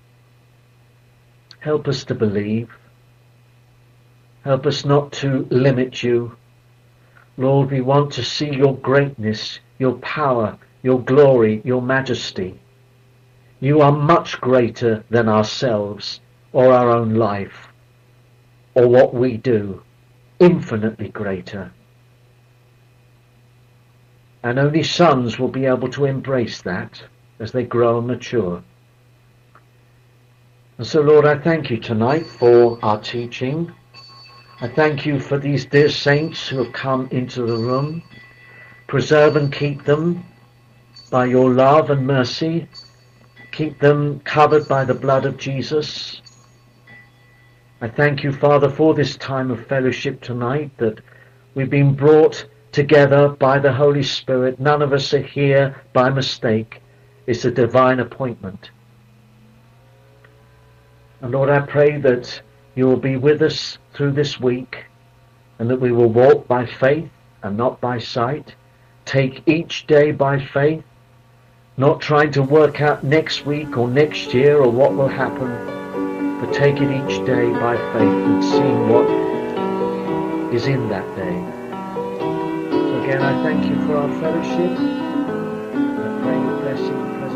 [SPEAKER 2] Help us to believe. Help us not to limit you. Lord, we want to see your greatness, your power, your glory, your majesty. You are much greater than ourselves or our own life or what we do. Infinitely greater. And only sons will be able to embrace that as they grow and mature. And so, Lord, I thank you tonight for our teaching. I thank you for these dear saints who have come into the room. Preserve and keep them by your love and mercy. Keep them covered by the blood of Jesus. I thank you, Father, for this time of fellowship tonight, that we've been brought together by the Holy Spirit. None of us are here by mistake. It's a divine appointment. And Lord, I pray that you will be with us through this week, and that we will walk by faith and not by sight. Take each day by faith, not trying to work out next week or next year or what will happen, but take it each day by faith and seeing what is in that day. So again, I thank you for our fellowship. I pray your blessing.